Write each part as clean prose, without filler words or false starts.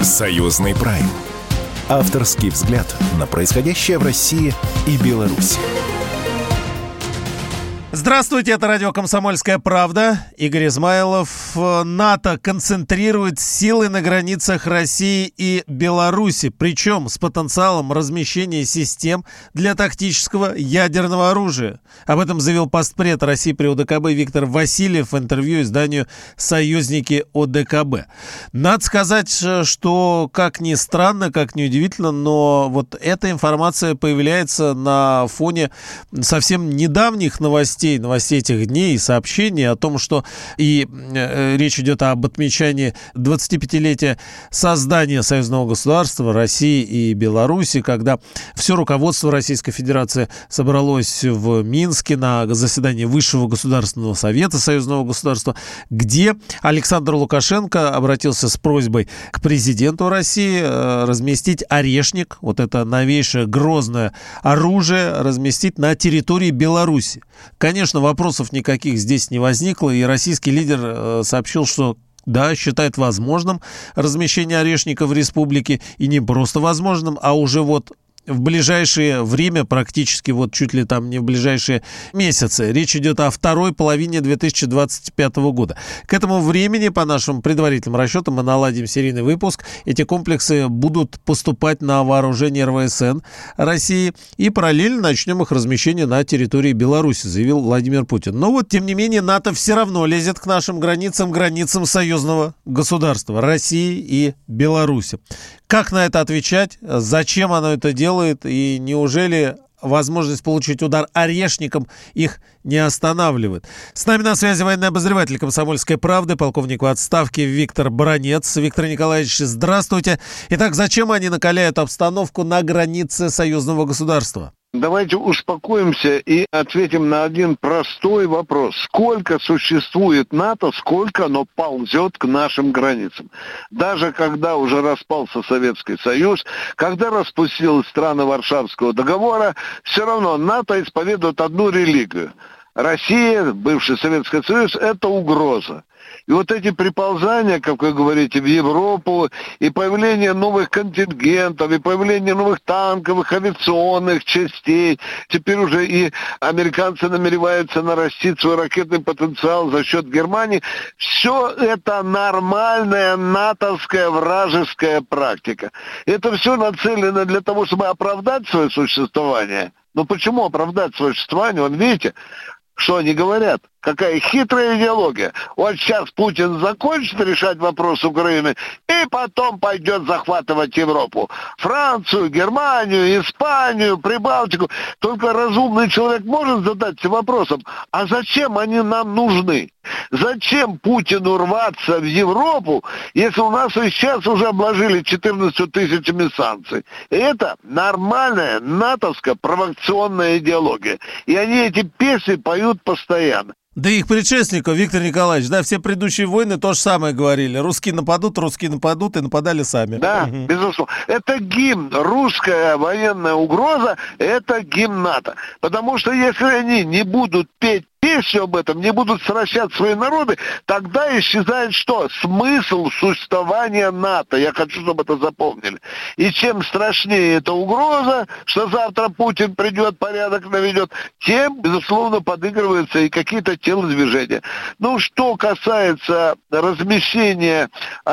Союзный прайм. Авторский взгляд на происходящее в России и Беларуси. Здравствуйте, это радио «Комсомольская правда». Игорь Измайлов. НАТО концентрирует силы на границах России и Беларуси, причем с потенциалом размещения систем для тактического ядерного оружия. Об этом заявил постпред России при ОДКБ Виктор Васильев в интервью изданию «Союзники ОДКБ». Надо сказать, что, как ни странно, как ни удивительно, но вот эта информация появляется на фоне совсем недавних новостей этих дней и сообщений о том, что и речь идет об отмечании 25-летия создания союзного государства России и Беларуси, когда все руководство Российской Федерации собралось в Минске на заседании Высшего Государственного Совета союзного государства, где Александр Лукашенко обратился с просьбой к президенту России разместить орешник, вот это новейшее грозное оружие, разместить на территории Беларуси. Конечно, вопросов никаких здесь не возникло, и российский лидер сообщил, что да, считает возможным размещение орешника в республике, и не просто возможным, а уже вот в ближайшее время, практически вот чуть ли там не в ближайшие месяцы. Речь идет о второй половине 2025 года. К этому времени, по нашим предварительным расчетам, мы наладим серийный выпуск. Эти комплексы будут поступать на вооружение РВСН России, и параллельно начнем их размещение на территории Беларуси, заявил Владимир Путин. Но вот, тем не менее, НАТО все равно лезет к нашим границам союзного государства России и Беларуси. Как на это отвечать? Зачем оно это делает? И неужели возможность получить удар орешником их не останавливает? С нами на связи военный обозреватель «Комсомольской правды», полковник в отставке Виктор Бранец. Виктор Николаевич, здравствуйте. Итак, зачем они накаляют обстановку на границе союзного государства? Давайте успокоимся и ответим на один простой вопрос. Сколько существует НАТО, сколько оно ползет к нашим границам? Даже когда уже распался Советский Союз, когда распустились страны Варшавского договора, все равно НАТО исповедует одну религию. Россия, бывший Советский Союз, это угроза. И вот эти приползания, как вы говорите, в Европу, и появление новых контингентов, и появление новых танковых, авиационных частей, теперь уже и американцы намереваются нарастить свой ракетный потенциал за счет Германии, все это нормальная натовская вражеская практика. Это все нацелено для того, чтобы оправдать свое существование. Но почему оправдать свое существование? Вон, видите, что они говорят? Какая хитрая идеология. Вот сейчас Путин закончит решать вопрос Украины, и потом пойдет захватывать Европу. Францию, Германию, Испанию, Прибалтику. Только разумный человек может задаться вопросом, а зачем они нам нужны? Зачем Путину рваться в Европу, если у нас и сейчас уже обложили 14 тысячами санкций? И это нормальная натовская провокационная идеология. И они эти песни поют постоянно. Да их предшественников, Виктор Николаевич, да, все предыдущие войны то же самое говорили. Русские нападут, и нападали сами. Да, безусловно. Это гимн. Русская военная угроза – это гимн НАТО. Потому что если они не будут петь песню об этом, не будут сращать свои народы, тогда исчезает что? Смысл существования НАТО. Я хочу, чтобы это запомнили. И чем страшнее эта угроза, что завтра Путин придет, порядок наведет, тем, безусловно, подыгрываются и какие-то телодвижения. Ну, что касается размещения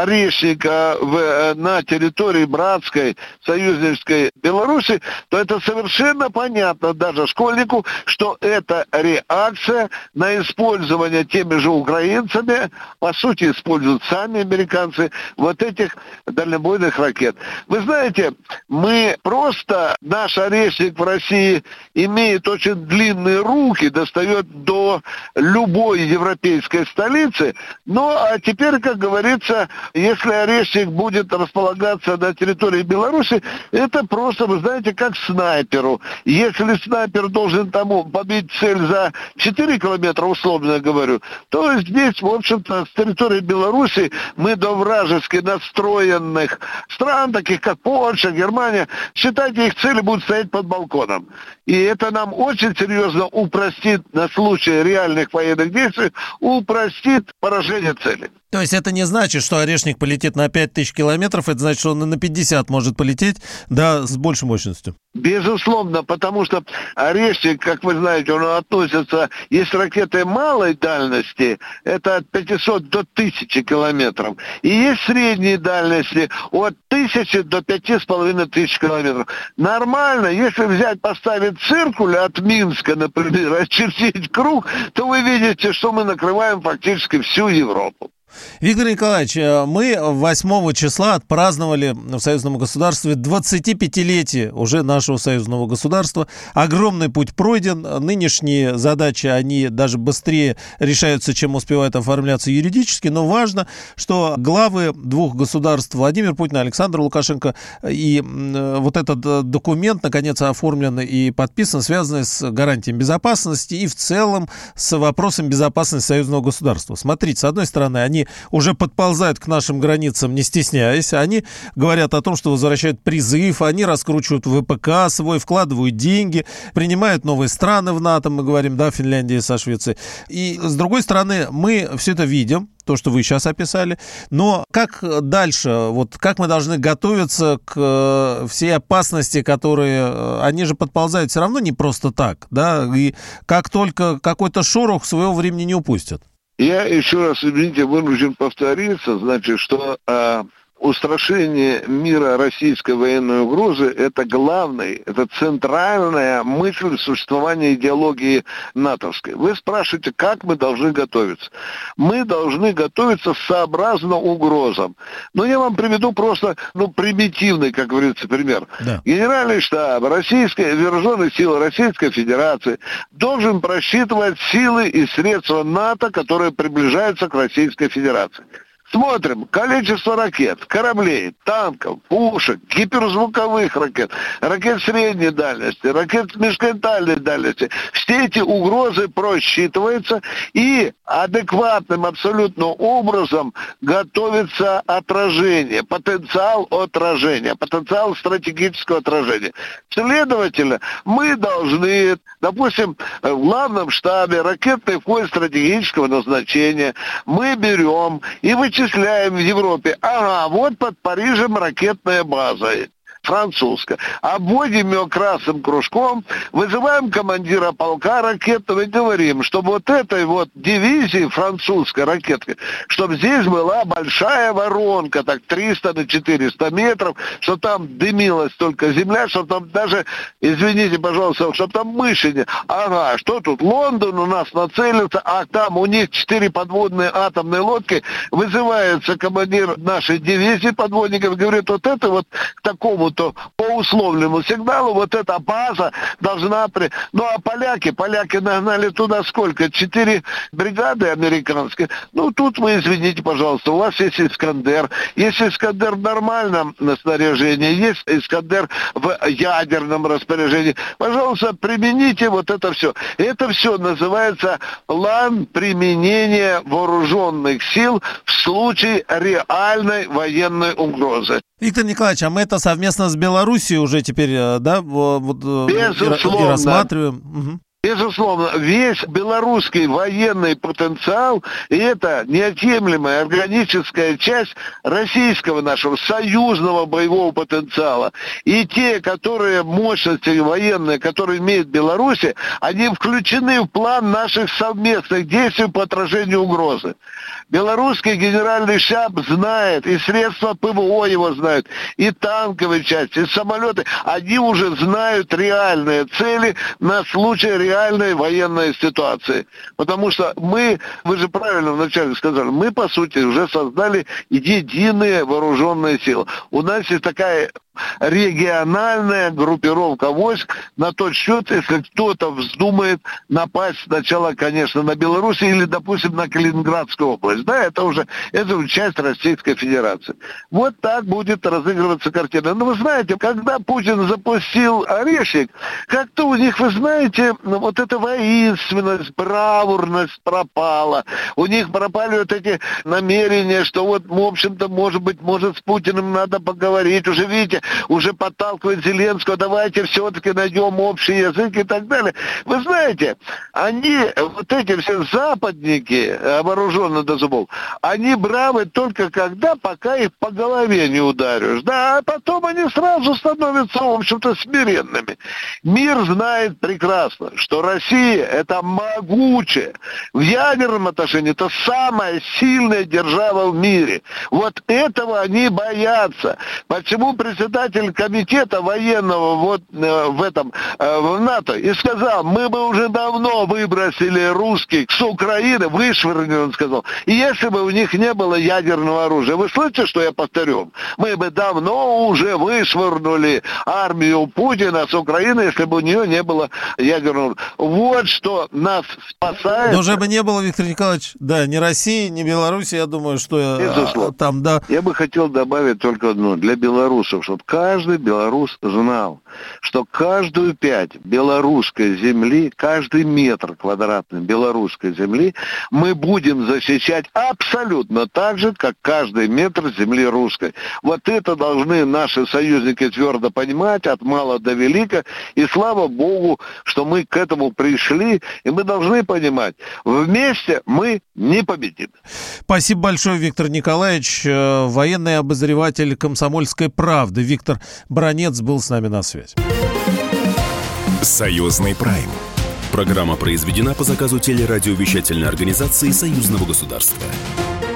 орешника на территории братской, союзнической Беларуси, то это совершенно понятно даже школьнику, что это реакция на использование теми же украинцами, по сути, используют сами американцы, вот этих дальнобойных ракет. Вы знаете, наш орешник в России имеет очень длинные руки, достает до любой европейской столицы, а теперь, как говорится, если орешник будет располагаться на территории Беларуси, это просто, вы знаете, как снайперу. Если снайпер должен побить цель за 4 километра, условно говорю, то здесь, в общем-то, с территории Беларуси мы до вражески настроенных стран, таких как Польша, Германия, считайте, их цели будут стоять под балконом. И это нам очень серьезно упростит на случай реальных военных действий, упростит поражение цели. То есть это не значит, что Орешник полетит на 5000 километров, это значит, что он и на 50 может полететь, да, с большей мощностью. Безусловно, потому что Орешник, как вы знаете, он относится, есть ракеты малой дальности, это от 500 до 1000 километров, и есть средней дальности от 1000 до 5500 километров. Нормально, если взять, поставить циркуль от Минска, например, очертить круг, то вы видите, что мы накрываем фактически всю Европу. Виктор Николаевич, мы 8 числа отпраздновали в союзном государстве 25-летие уже нашего союзного государства. Огромный путь пройден. Нынешние задачи, они даже быстрее решаются, чем успевают оформляться юридически. Но важно, что главы двух государств, Владимир Путин и Александр Лукашенко, и вот этот документ, наконец, оформлен и подписан, связанный с гарантией безопасности и в целом с вопросом безопасности союзного государства. Смотрите, с одной стороны, они уже подползают к нашим границам, не стесняясь. Они говорят о том, что возвращают призыв, они раскручивают ВПК свой, вкладывают деньги, принимают новые страны в НАТО, мы говорим, да, Финляндия со Швецией. И, с другой стороны, мы все это видим, то, что вы сейчас описали. Но как дальше? Вот как мы должны готовиться к всей опасности, которые... Они же подползают все равно не просто так, да? И как только какой-то шорох своего времени не упустят. Я еще раз, извините, вынужден повториться, значит, что устрашение мира российской военной угрозы – это главный, это центральная мысль существования идеологии натовской. Вы спрашиваете, как мы должны готовиться? Мы должны готовиться сообразно угрозам. Но я вам приведу просто, примитивный, как говорится, пример. Да. Генеральный штаб Вооруженных сил Российской Федерации должен просчитывать силы и средства НАТО, которые приближаются к Российской Федерации. Смотрим, количество ракет, кораблей, танков, пушек, гиперзвуковых ракет, ракет средней дальности, ракет межконтинентальной дальности. Все эти угрозы просчитываются и адекватным абсолютно образом готовится отражение, потенциал отражения, потенциал стратегического отражения. Следовательно, мы должны, допустим, в главном штабе ракетных войск стратегического назначения мы берем и вычисляем в Европе. Вот под Парижем ракетная база французская. Обводим ее красным кружком, вызываем командира полка ракетного и говорим, чтобы вот этой вот дивизии французской ракетки, чтобы здесь была большая воронка, так 300 на 400 метров, чтобы там дымилась только земля, чтобы там даже, извините, пожалуйста, чтобы там мыши не... что тут, Лондон у нас нацелился, а там у них 4 подводные атомные лодки, вызывается командир нашей дивизии подводников, говорит, вот это вот к такому-то по условному сигналу вот эта база должна... а поляки нагнали туда сколько? 4 бригады американские. Тут вы, извините, пожалуйста, у вас есть Искандер. Есть Искандер в нормальном снаряжении, есть Искандер в ядерном распоряжении. Пожалуйста, примените вот это все. Это все называется план применения вооруженных сил в случае реальной военной угрозы. Виктор Николаевич, а мы это совместно с Белоруссией уже теперь, да, и рассматриваем? Угу. Безусловно, весь белорусский военный потенциал – это неотъемлемая органическая часть российского нашего союзного боевого потенциала. И те, которые мощности военные, которые имеет Беларусь, они включены в план наших совместных действий по отражению угрозы. Белорусский генеральный штаб знает, и средства ПВО его знают, и танковые части, и самолеты. Они уже знают реальные цели на случай реальной военной ситуации. Потому что вы же правильно вначале сказали, мы, по сути, уже создали единые вооруженные силы. У нас есть такая региональная группировка войск на тот счет, если кто-то вздумает напасть сначала, конечно, на Беларусь или, допустим, на Калининградскую область. Да, это уже часть Российской Федерации. Вот так будет разыгрываться картина. Но вы знаете, когда Путин запустил Орешник, как-то у них, вы знаете, вот эта воинственность, бравурность пропала. У них пропали вот эти намерения, что вот, в общем-то, может с Путиным надо поговорить. Уже, видите, уже подталкивает Зеленского, давайте все-таки найдем общий язык и так далее. Вы знаете, они, вот эти все западники, вооруженные до зубов, они бравы только пока их по голове не ударишь. Да, а потом они сразу становятся, в общем-то, смиренными. Мир знает прекрасно, что Россия это могучая. В ядерном отношении это самая сильная держава в мире. Вот этого они боятся. Почему председатель комитета военного в НАТО и сказал, мы бы уже давно выбросили русских с Украины, вышвырнули, он сказал. И если бы у них не было ядерного оружия, вы слышите, что я повторю? Мы бы давно уже вышвырнули армию Путина с Украины, если бы у нее не было ядерного оружия. Вот что нас спасает. Но уже бы не было, Виктор Николаевич, да, ни России, ни Беларуси, я думаю, что там, да. Я бы хотел добавить только одно, для белорусов, чтобы каждый белорус знал, что каждую пять белорусской земли, каждый метр квадратный белорусской земли мы будем защищать абсолютно так же, как каждый метр земли русской. Вот это должны наши союзники твердо понимать, от мала до велика, и слава Богу, что мы к этому пришли, и мы должны понимать, вместе мы не победим. Спасибо большое, Виктор Николаевич. Военный обозреватель «Комсомольской правды» Виктор Бранец был с нами на связи. Союзный прайм. Программа произведена по заказу телерадиовещательной организации Союзного государства.